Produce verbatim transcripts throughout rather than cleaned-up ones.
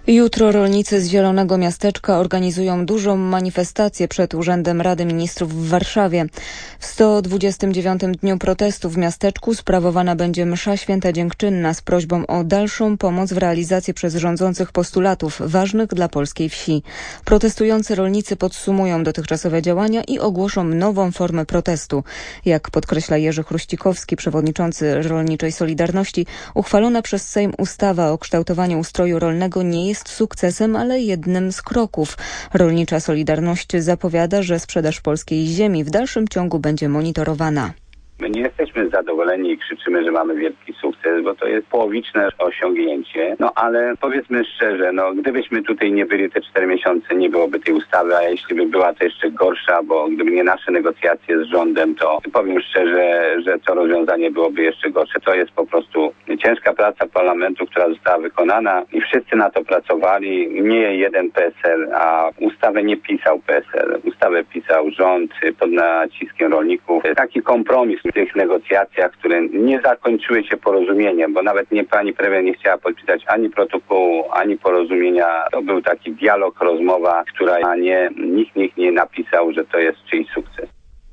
Jutro rolnicy z Zielonego Miasteczka organizują dużą manifestację przed Urzędem Rady Ministrów w Warszawie. W sto dwudziestym dziewiątym dniu protestu w miasteczku sprawowana będzie msza święta dziękczynna z prośbą o dalszą pomoc w realizacji przez rządzących postulatów ważnych dla polskiej wsi. Protestujący rolnicy podsumują dotychczasowe działania i ogłoszą nową formę protestu. Jak podkreśla Jerzy Chruścikowski, przewodniczący Rolniczej Solidarności, uchwalona przez Sejm ustawa o kształtowaniu ustroju rolnego nie jest jest sukcesem, ale jednym z kroków. Rolnicza Solidarność zapowiada, że sprzedaż polskiej ziemi w dalszym ciągu będzie monitorowana. My nie jesteśmy zadowoleni i krzyczymy, że mamy wielki sukces, bo to jest połowiczne osiągnięcie. No ale powiedzmy szczerze, no gdybyśmy tutaj nie byli te cztery miesiące, nie byłoby tej ustawy, a jeśli by była to jeszcze gorsza, bo gdyby nie nasze negocjacje z rządem, to powiem szczerze, że to rozwiązanie byłoby jeszcze gorsze. To jest po prostu ciężka praca parlamentu, która została wykonana i wszyscy na to pracowali. Nie jeden P S L, a ustawę nie pisał P S L. Ustawę pisał rząd pod naciskiem rolników. Taki kompromis w tych negocjacjach, które nie zakończyły się porozumieniem, bo nawet nie pani premier nie chciała podpisać ani protokołu, ani porozumienia. To był taki dialog, rozmowa, która a nie, nikt, nikt nie napisał, że to jest czyjś sukces.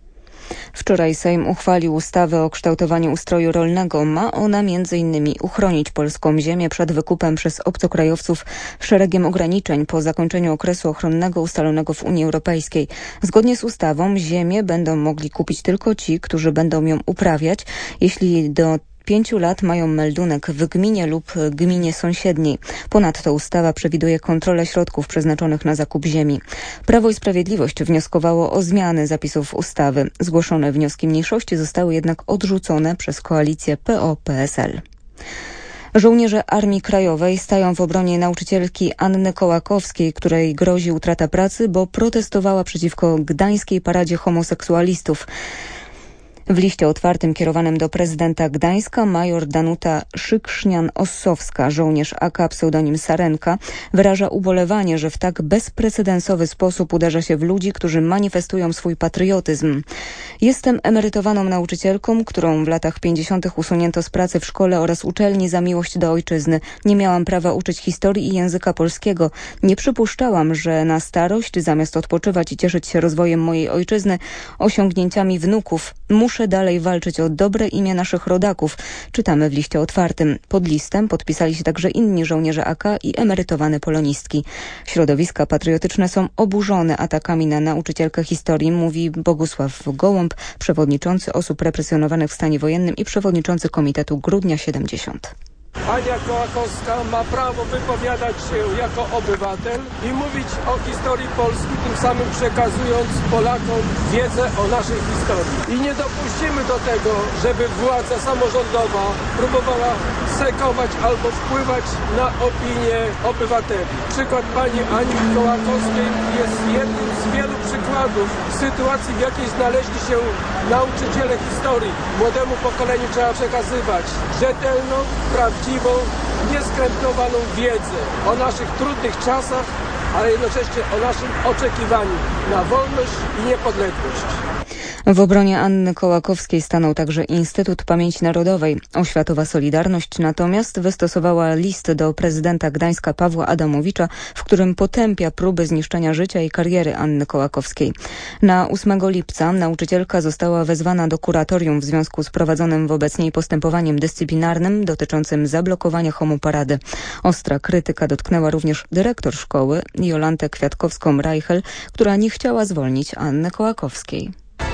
Wczoraj Sejm uchwalił ustawę o kształtowaniu ustroju rolnego. Ma ona między innymi uchronić polską ziemię przed wykupem przez obcokrajowców szeregiem ograniczeń po zakończeniu okresu ochronnego ustalonego w Unii Europejskiej. Zgodnie z ustawą ziemię będą mogli kupić tylko ci, którzy będą ją uprawiać, jeśli do pięciu lat mają meldunek w gminie lub gminie sąsiedniej. Ponadto ustawa przewiduje kontrolę środków przeznaczonych na zakup ziemi. Prawo i Sprawiedliwość wnioskowało o zmiany zapisów ustawy. Zgłoszone wnioski mniejszości zostały jednak odrzucone przez koalicję P O P S L. Żołnierze Armii Krajowej stają w obronie nauczycielki Anny Kołakowskiej, której grozi utrata pracy, bo protestowała przeciwko gdańskiej paradzie homoseksualistów. W liście otwartym kierowanym do prezydenta Gdańska major Danuta Szyksznian-Ossowska, żołnierz A K pseudonim Sarenka, wyraża ubolewanie, że w tak bezprecedensowy sposób uderza się w ludzi, którzy manifestują swój patriotyzm. Jestem emerytowaną nauczycielką, którą w latach pięćdziesiątych usunięto z pracy w szkole oraz uczelni za miłość do ojczyzny. Nie miałam prawa uczyć historii i języka polskiego. Nie przypuszczałam, że na starość, zamiast odpoczywać i cieszyć się rozwojem mojej ojczyzny, osiągnięciami wnuków, muszę dalej walczyć o dobre imię naszych rodaków, czytamy w liście otwartym. Pod listem podpisali się także inni żołnierze A K i emerytowane polonistki. Środowiska patriotyczne są oburzone atakami na nauczycielkę historii, mówi Bogusław Gołąb, przewodniczący osób represjonowanych w stanie wojennym i przewodniczący Komitetu Grudnia siedemdziesiąt. Ania Kołakowska ma prawo wypowiadać się jako obywatel i mówić o historii Polski, tym samym przekazując Polakom wiedzę o naszej historii. I nie dopuścimy do tego, żeby władza samorządowa próbowała sekować albo wpływać na opinię obywateli. Przykład pani Ani Kołakowskiej jest jednym z wielu przykładów sytuacji, w jakiej znaleźli się nauczyciele historii. Młodemu pokoleniu trzeba przekazywać rzetelną, prawdziwą, nieskrępowaną wiedzę o naszych trudnych czasach, ale jednocześnie o naszym oczekiwaniu na wolność i niepodległość. W obronie Anny Kołakowskiej stanął także Instytut Pamięci Narodowej. Oświatowa Solidarność natomiast wystosowała list do prezydenta Gdańska Pawła Adamowicza, w którym potępia próby zniszczenia życia i kariery Anny Kołakowskiej. Na ósmego lipca nauczycielka została wezwana do kuratorium w związku z prowadzonym wobec niej postępowaniem dyscyplinarnym dotyczącym zablokowania homoparady. Ostra krytyka dotknęła również dyrektor szkoły Jolantę Kwiatkowską-Reichel, która nie chciała zwolnić Anny Kołakowskiej.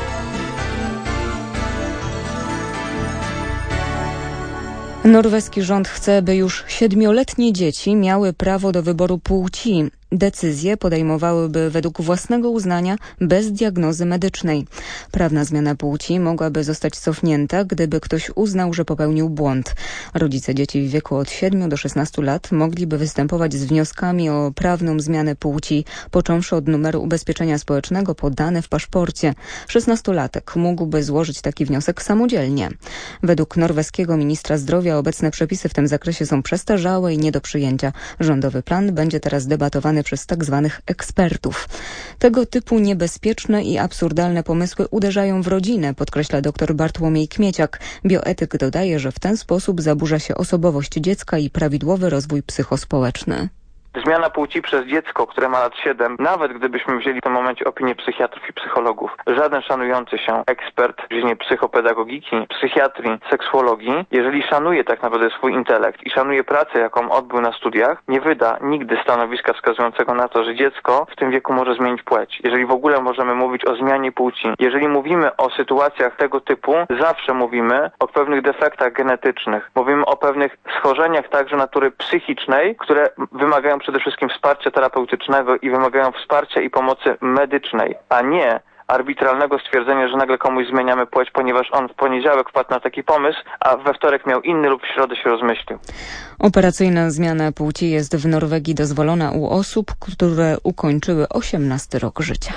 Norweski rząd chce, by już siedmioletnie dzieci miały prawo do wyboru płci. Decyzje podejmowałyby według własnego uznania bez diagnozy medycznej. Prawna zmiana płci mogłaby zostać cofnięta, gdyby ktoś uznał, że popełnił błąd. Rodzice dzieci w wieku od siedmiu do szesnastu lat mogliby występować z wnioskami o prawną zmianę płci, począwszy od numeru ubezpieczenia społecznego po dane w paszporcie. Szesnastolatek mógłby złożyć taki wniosek samodzielnie. Według norweskiego ministra zdrowia obecne przepisy w tym zakresie są przestarzałe i nie do przyjęcia. Rządowy plan będzie teraz debatowany przez tak zwanych ekspertów. Tego typu niebezpieczne i absurdalne pomysły uderzają w rodzinę, podkreśla dr Bartłomiej Kmieciak. Bioetyk dodaje, że w ten sposób zaburza się osobowość dziecka i prawidłowy rozwój psychospołeczny. Zmiana płci przez dziecko, które ma lat siedem, nawet gdybyśmy wzięli w tym momencie opinię psychiatrów i psychologów, żaden szanujący się ekspert w dziedzinie psychopedagogiki, psychiatrii, seksuologii, jeżeli szanuje tak naprawdę swój intelekt i szanuje pracę, jaką odbył na studiach, nie wyda nigdy stanowiska wskazującego na to, że dziecko w tym wieku może zmienić płeć. Jeżeli w ogóle możemy mówić o zmianie płci, jeżeli mówimy o sytuacjach tego typu, zawsze mówimy o pewnych defektach genetycznych. Mówimy o pewnych schorzeniach także natury psychicznej, które wymagają przede wszystkim wsparcia terapeutycznego i wymagają wsparcia i pomocy medycznej, a nie arbitralnego stwierdzenia, że nagle komuś zmieniamy płeć, ponieważ on w poniedziałek wpadł na taki pomysł, a we wtorek miał inny lub w środę się rozmyślił. Operacyjna zmiana płci jest w Norwegii dozwolona u osób, które ukończyły osiemnasty rok życia.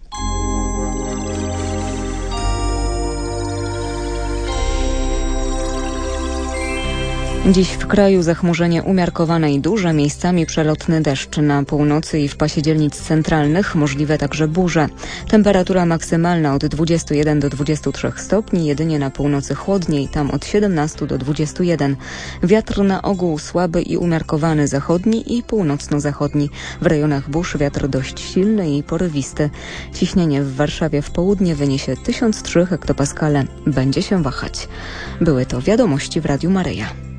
Dziś w kraju zachmurzenie umiarkowane i duże, miejscami przelotny deszcz na północy i w pasie dzielnic centralnych, możliwe także burze. Temperatura maksymalna od dwudziestu jeden do dwudziestu trzech stopni, jedynie na północy chłodniej, tam od siedemnastu do dwudziestu jeden. Wiatr na ogół słaby i umiarkowany zachodni i północno-zachodni. W rejonach burz wiatr dość silny i porywisty. Ciśnienie w Warszawie w południe wyniesie tysiąc trzy hektopaskale. Będzie się wahać. Były to wiadomości w Radiu Maryja.